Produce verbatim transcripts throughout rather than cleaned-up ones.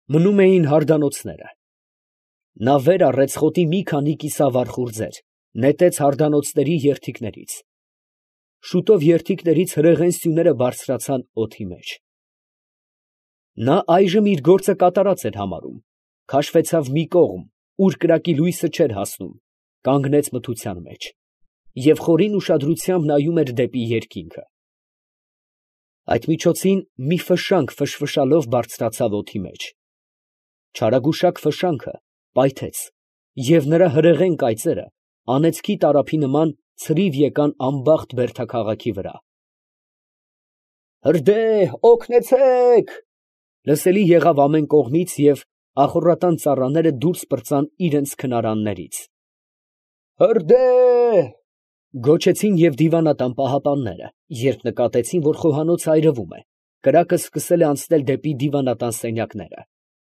Մնում էին հարդանոցները։ Նա վեր առեց խոտի մի քանի կիսավառ խուրձեր, նետեց հարդանոցների երդիքներից։ Շուտով երդիքներից հրեղեն սյուները բարձրացան օդի մեջ։ Նա այժմ իր գործը կատարած էր համարում, քաշվեցավ մի կողմ, ուր կրակի լույսը չէր հասնում, կանգնեց մթության մեջ և խորին ուշադրությամբ նայում էր դեպի երկինքը։ Այդ միջոցին մի ֆշանք ֆշֆշալով բարձրացավ օդի մեջ։ Չարագուշակ ֆշանքը պայթեց, և նրա հրեղեն կայծերը անեծքի տարափի նման ցրիվ եկան անբախտ բերդաքաղաքի վրա։ «Հրդեհ, օգնեցե՛ք» լսելի եղավ ամեն կողմից, և ախոռատան ծառաները դուրս պրծան իրանց քնարաններից։ «Հրդեհ» գոչեցին և դիվանատան պահապանները, երբ նկատեցին, որ խոհանոցը այրվում է, կրակը սկսել է անցնել դեպի դիվանատան սենյակները։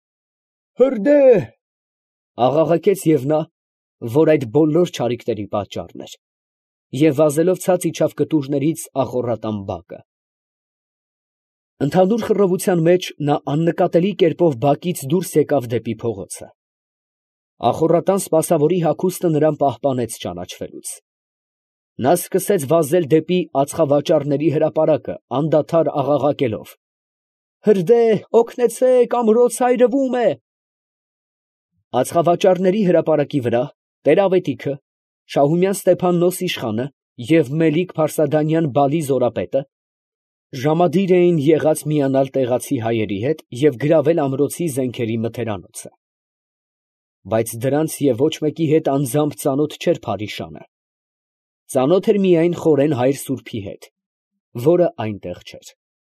«Հրդեհ» աղաղակեց և նա, որ այդ բոլոր չարիքների պատճառն էր, և վազելով ցած իջավ կտուրներից ախոռատան բակը։ Ընդհանուր խռովության մեջ նա աննկատելի կերպով բակից դուրս եկավ դեպի փողոցը։ Ախոռատան սպասավորի հագուստը նրան պահպանեց ճանաչվելուց։ Նա սկսեց վազել դեպի ածխավաճառների հրապարակը, անդադար աղաղակելով. «Հրդեհ, օգնեցե՛ք, ամրոցը այրվում է»։ Ածխավաճառների հրապարակի վրա տեր֊ավետիքը, Շահումյան Ստեփան Նոսիշխանը և Մելիք Փարսադանյան Բալի Զորապետը ժամադիր էին եղած միանալ տեղացի հայերի հետ և գրավել ամրոցի զենքերի մթերանոցը։ Բայց դրանց և ոչ մեկի հետ անձամբ ծանոթ չէր Փարիշանը. ծանոթ էր միայն խորեն հայր սուրբի հետ, որը այնտեղ չէր։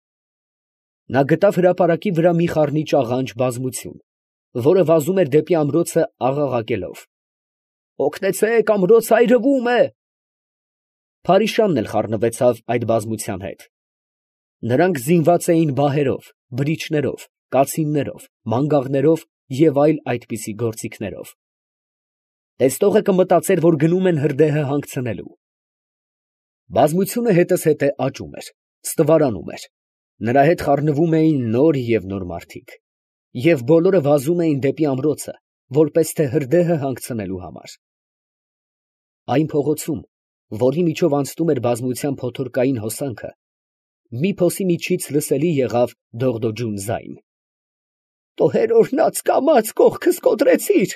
Նա գտավ հրապարակի վրա մի խառնիչ աղանջ բազմություն, որը վազում էր դեպի ամրոցը աղաղակելով. «Օգնեցե՛ք, ամրոցը այրվում է»։ Փարիշանն էլ խառնվեցավ այդ բազմության հետ։ Նրանք զինված էին բահերով, բրիչներով, կացիններով, մանգաղներով և այլ այդպիսի գործիքներով։ Տեսնողը կմտածեր, որ գնում են հրդեհը հանգցնելու։ Բազմությունը հետզհետե աճում էր, ստվարանում էր, նրա հետ խառնվում էին նոր և նոր մարդիկ, և բոլորը վազում էին դեպի ամրոցը, որպես թե հրդեհը հանգցնելու համար։ Այն փողոցում, որի միջով անցնում էր բազմության փոթորկային հոսանքը, մի փոսի միջից լսելի եղավ դողդոջուն ձայն. «Տո հերօրնած կամաց կողքս կոտրեցիր»։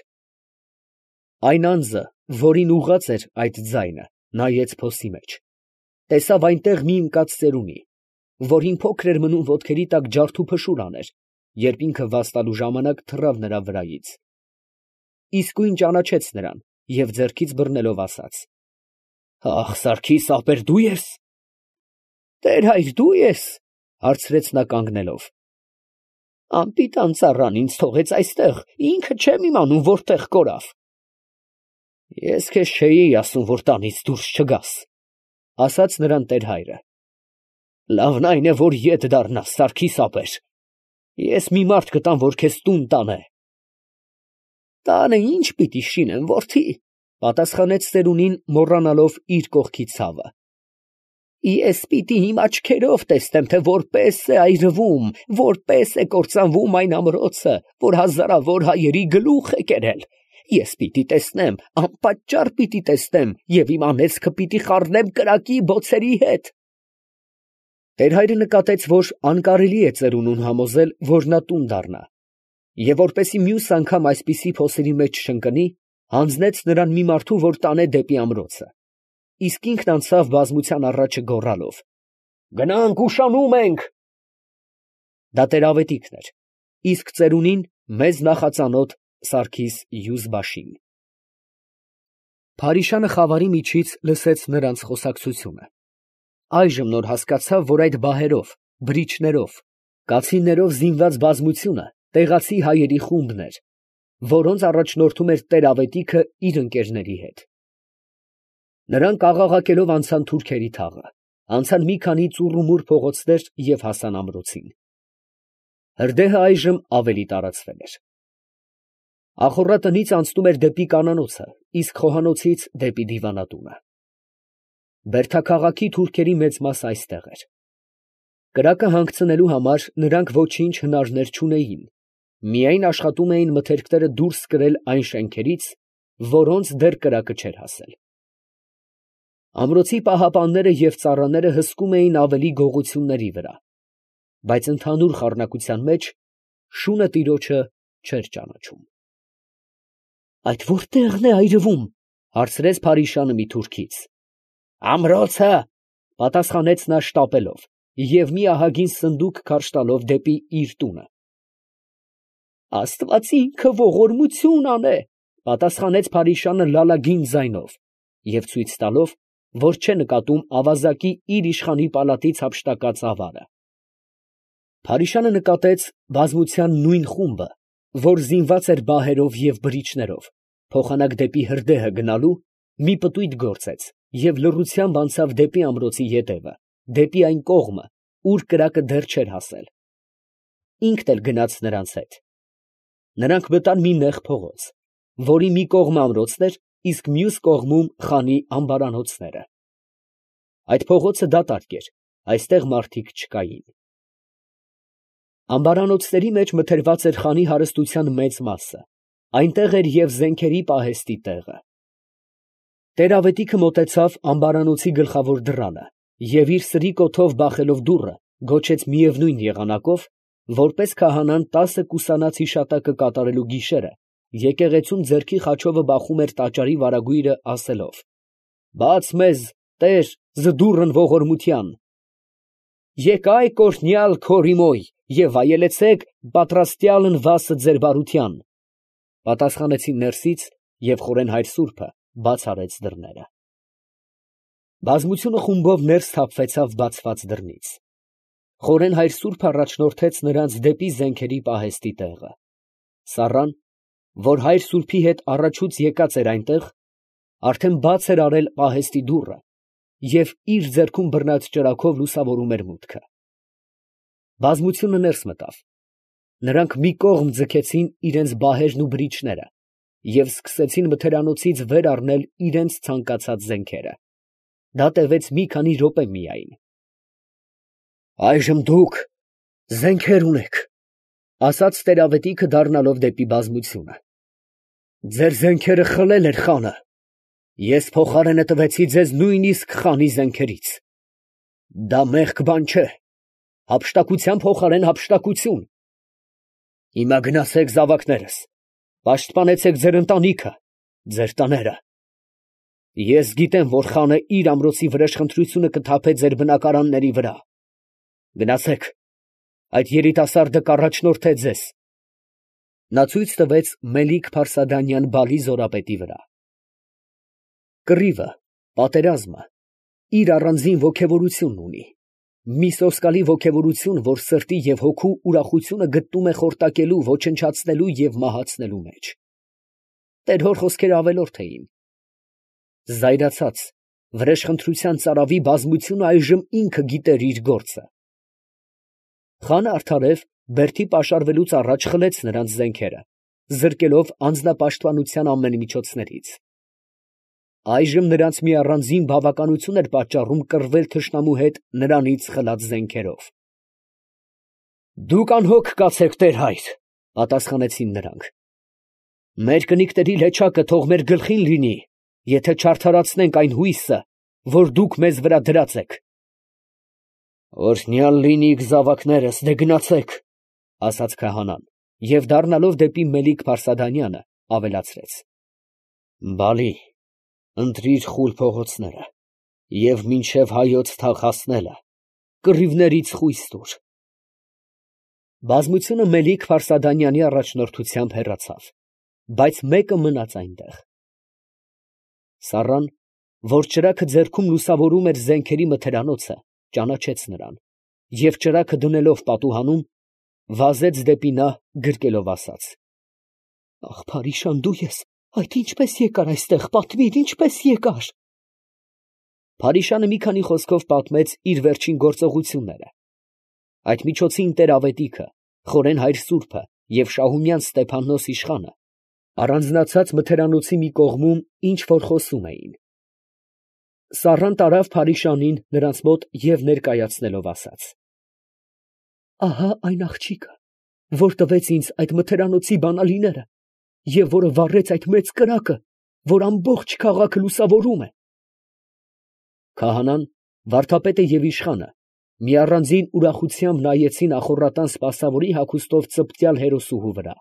Այն անձը, որին ուղղած էր այդ ձայնը, նայեց փոսի մեջ, տեսավ այնտեղ մի ընկած ծերունի, որին փոքր էր մնում ոտքերի տակ ջարդուփշուր աներ, երբ ինքը վազ տալու ժամանակ թռավ նրա վրայից։ Իսկույն ճանաչեց նրան և ձեռքից բռնելով ասաց. «Ա՜խ, Սարգիս ապեր, դու ե՞ս»։ «Տեր֊հայր, դու ե՞ս», հարցրեց նա կանգնելով։ «Անպիտան ծառան ինձ թողեց այստեղ, ինքը չեմ իմանում որտեղ կորավ»։ «Ես քեզ չէի ասում, որ տանից դուրս չգաս», ասաց նրան տեր֊հայրը։ «Լավն այն է, որ ետ դառնաս, Սարգիս ապեր, ես մի մարդ կտամ, որ քեզ տուն տանե»։ «Տանը ի՞նչ պիտի շինեմ, որդի», պատասխանեց ծերունին, մոռանալով իր կողքի ցավը։ «Ես պիտի իմ աչքերով տեսնեմ, թե որպես է այրվում, որպես է կործանվում այն ամրոցը, որ հազարավոր հայերի գլուխ է կերել, ես պիտի տեսնեմ, անպատճառ պիտի տեսնեմ և իմ անեծքը պիտի խառնեմ կրակի բոցերի հետ»։ Տեր֊հայրը նկատեց, որ անկարելի է ծերունուն համոզել, որ նա տուն դառնա, և որպեսզի մյուս անգամ այսպիսի փոսերի մեջ չընկնի, հանձնեց նրան մի մարդու, որ տանե դեպի ամրոցը, իսկ ինքն անցավ բազմության առաջը գոռալով. «Գնանք, ուշանում ենք»։ Դա տեր֊ավետիքն էր, իսկ ծերունին մեզ նախածանոթ Սարգիս Յուզբաշին։ Փարիշանը խավարի միջից լսեց նրանց խոսակցությունը։ Այժմ նոր հասկացավ, որ այդ բահերով, բրիչներով, կացիններով զինված բազմությունը տեղացի հայերի խումբն էր, որոնց առաջնորդում էր տեր֊ավետիքը իր ընկերների հետ։ Նրանք աղաղակելով անցան թուրքերի թաղը, անցան մի քանի ծուռումուռ փողոցներ և հասան ամրոցին։ Հրդեհը այժմ ավելի տարածվել էր։ Ախոռա տնից անցնում էր դեպի կանանոցը, իսկ խոհանոցից դեպի դիվանատունը։ Բերդաքաղաքի թուրքերի մեծ մասը այստեղ էր։ Կրակը հանգցնելու համար նրանք ոչինչ հնարներ չունեին, Միայն աշխատում էին մթերքները դուրս կրել այն շենքերից, որոնց դեռ կրակը չէր հասել։ Ամրոցի պահապանները և ծառաները հսկում էին ավելի գողությունների վրա, բայց ընդհանուր խառնակության մեջ շունը տիրոջը չէր ճանաչում։ ֊ Այդ ո՞րտեղն է այրվում, ֊ հարցրեց Փարիշանը մի թուրքից։ ֊ Ամրոցը, ֊ պատասխանեց նա շտապելով և մի ահագին սնդուկ քարշ տալով դեպի իր տունը։ ֊ Աստված ինքը ողորմություն անե, ֊ պատասխանեց Փարիշանը լալագին ձայնով և ցույց տալով, որ չէ նկատում ավազակի իր իշխանի պալատից հափշտակած ավարը։ Փարիշանը նկատեց բազմության նույն խումբը, որ զինված էր բահերով և բրիչներով, փոխանակ դեպի հրդեհը գնալու, մի պտույտ գործեց և լռությամբ անցավ դեպի ամրոցի ետևը, դեպի այն կողմը, ուր կրակը դեռ չէր հասել։ Ինքն էլ գնաց նրանց հետ։ Նրանք մտան մի նեղ փողոց, որի մի կողմը ամրոցն էր, իսկ մյուս կողմում խանի ամբարանոցները։ Այդ փողոցը դատարկ էր, այստեղ մարդիկ չկային։ Ամբարանոցների մեջ մթերված էր խանի հարստության մեծ մասը, այնտեղ էր և զենքերի պահեստի տեղը։ Տեր֊Ավետիքը մոտեցավ ամբարանոցի գլխավոր դռանը և իր սրի կոթով բախելով դուռը, գոչեց միևնույն եղանակով, որպես քահանան տասը կուսանած հիշատակը կատարելու գիշերը եկեղեցում ձեռքի խաչովը բախում էր տաճարի վարագույրը, ասելով. «Բաց մեզ, Տեր, զդուրն ողորմության. եկայք օրհնյալ քորիմոյ և վայելեցեք պատրաստյալն վասը ձեր բարության»։ Պատասխանեցին ներսից, և խորեն հայր սուրբը բաց արեց դռները։ Բազմությունը խումբով ներս թափվեցավ բացված դռնից։ Խորեն հայր սուրբը առաջնորդեց նրանց դեպի զենքերի պահեստի տեղը։ Սառան, որ հայր սուրբի հետ առաջուց եկած էր այնտեղ, արդեն բաց էր արել պահեստի դուռը և իր ձեռքում բռնած ճրագով լուսավորում էր մուտքը։ Բազմությունը ներս մտավ։ Նրանք մի կողմ ձգեցին իրենց բահերն ու բրիչները և սկսեցին մթերանոցից վեր առնել իրենց ցանկացած զենքերը։ Դա տևեց մի քանի րոպե միայն։ ֊ Այժմ դուք զենքեր ունեք, ֊ ասաց տեր֊ավետիքը դառնալով դեպի բազմությունը։ ֊ Ձեր զենքերը խլել էր խանը. ես փոխարենը տվեցի ձեզ նույնիսկ խանի զենքերից. դա մեղք բան չէ, հափշտակության փոխարեն հափշտակություն։ Հիմա գնացեք զավակներս, պաշտպանեցեք ձեր ընտանիքը, ձեր տները։ Ես գիտեմ, որ խանը իր ամրոցի վրեժխնդրությունը կթափե ձեր բնակարանների վրա։ Գնացեք, այդ երիտասարդը կառաջնորդե ձեզ։ Նա ցույց տվեց Մելիք-Փարսադանյան Բալի զորապետի վրա։ Կռիվը, պատերազմը իր առանձին ոգևորությունն ունի, մի սոսկալի ոգևորություն, որ սրտի և հոգու ուրախությունը գտնում է խորտակելու, ոչնչացնելու և մահացնելու մեջ։ Տեր հոր խոսքերը ավելորդ էին. զայրացած, վրեժխնդրության ծարավի բազմությունը այժմ ինքը գիտեր իր գործը։ Խանը արդարև բերդի պաշարվելուց առաջ խլեց նրանց զենքերը, զրկելով անձնապաշտպանության ամեն միջոցներից։ Այժմ նրանց մի առանձին բավականություն էր պատճառում կռվել թշնամու հետ նրանից խլած զենքերով։ Դուք անհոգ կացեք, տեր֊հայր, ֊ պատասխանեցին նրանք։ Մեր կնիկների լեչակը թող մեր գլխին լինի, եթե չարդարացնենք այն հույսը, որ դուք մեզ վրա դրած եք։ Օրհնյալ լինիք զավակներս, դե գնացեք, ֊ ասաց քահանան և դառնալով դեպի Մելիք-Փարսադանյանը ավելացրեց. Բալի, ընտրիր խուլ փողոցները և մինչև հայոց թաղ հասնելը կռիվներից խույս տուր։ Բազմությունը Մելիք-Փարսադանյանի առաջնորդությամբ հեռացավ, բայց մեկը մնաց այնտեղ։ Սառան, որ ճրագը ձեռքում լուսավորում էր զենքերի մթերանոցը, ճանաչեց նրան և ճրագը դնելով պատուհանում, վազեց դեպի նա, գրկելով ասաց. Ա՜խ, Փարիշան, դու ես, այդ ինչպե՞ս եկար այստեղ, պատմիր, ինչպե՞ս եկար։ Փարիշանը մի քանի խոսքով պատմեց իր վերջին գործողությունները։ Այդ միջոցին տեր֊ավետիքը, խորեն հայր սուրբը և Շահումյան Ստեփաննոս իշխանը առանձնացած մթերանոցի մի կողմում ինչ որ խոսում էին։ Սառան տարավ Փարիշանին նրանց մոտ և ներկայացնելով ասաց. ֊ Ահա այն աղջիկը, որ տվեց ինձ այդ մթերանոցի բանալիները և որը վառեց այդ մեծ կրակը, որ ամբողջ քաղաքը լուսավորում է։ Քահանան, վարդապետը և իշխանը մի առանձին ուրախությամբ նայեցին ախոռատան սպասավորի հագուստով ծպտյալ հերոսուհու վրա։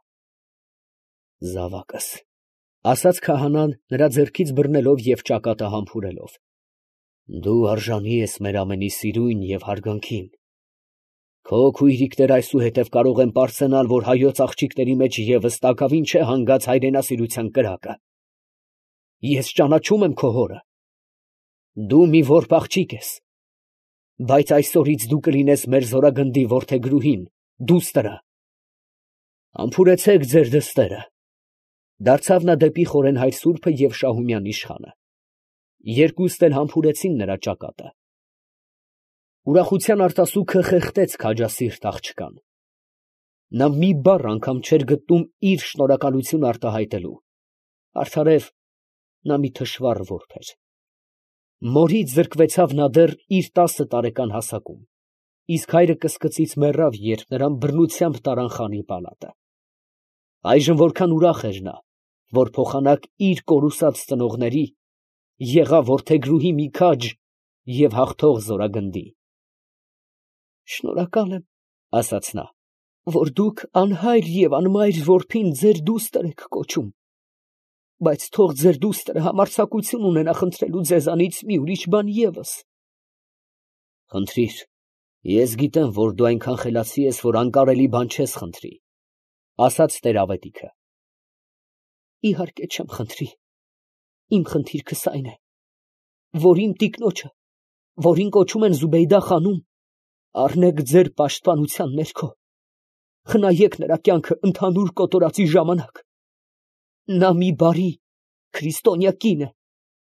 Զավակս, ֊ ասաց քահանան, նրա ձեռքից բռնելով և ճակատը համբուրելով, դու արժանի ես մեր ամենի սիրույն և հարգանքին. քո քույրիկները այսուհետև կարող են պարծենալ, որ հայոց աղջիկների մեջ ևս տակավին չէ հանգած հայրենասիրության կրակը։ Ես ճանաչում եմ քո հորը. դու մի որբ աղջիկ ես, բայց այսօրից դու կլինես մեր զորագնդի որդեգրուհին, դուստրը։ Համբուրեցեք ձեր դստերը, ֊ դարձավ նա դեպի խորենհայր սուրբը և Շահումյան իշխանը. երկուստ էլ համբուրեցին նրա ճակատը։ Ուրախության արտասուքը խեղդեց քաջասիրտ աղջկան. նա մի բառ անգամ չէր գտնում իր շնորհակալություն արտահայտելու, արդարև նա մի թշվառ որբ էր։ Մորից զրկվեցավ նա դեռ իր տասը տարեկան հասակում, իսկ հայրը կսկծից մեռավ, երբ նրան բռնությամբ տարան խանի պալատը։ Այժմ որքան ուրախ էր նա, որ փոխանակ իր կորուսած ծնողների եղավ որդեգրուհի մի քաջ և հաղթող զորագնդի։ Շնորհակալ եմ, ֊ ասաց նա, ֊ որ դուք անհայր և անմայր որբին ձեր դուստր եք կոչում, բայց թող ձեր դուստրը համարձակություն ունենա խնդրելու ձեզանից մի ուրիշ բան ևս։ Խնդրիր, ես գիտեմ, որ դու այնքան խելացի ես, որ անկարելի բան չես խնդրի, ֊ ասաց տեր֊ավետիքը։ Իհարկե չեմ խնդրի, իմ խնդիրքս այն է, որ իմ տիկնոջը, որին կոչում են Զուբեյդա֊խանում, առնեք ձեր պաշտպանության ներքո, խնայեք նրա կյանքը ընդհանուր կոտորածի ժամանակ. նա մի բարի քրիստոնյա կին է։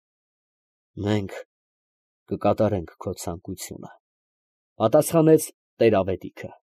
Մենք կկատարենք քո ցանկությունը, ֊ պատասխանեց տեր֊ավետիքը։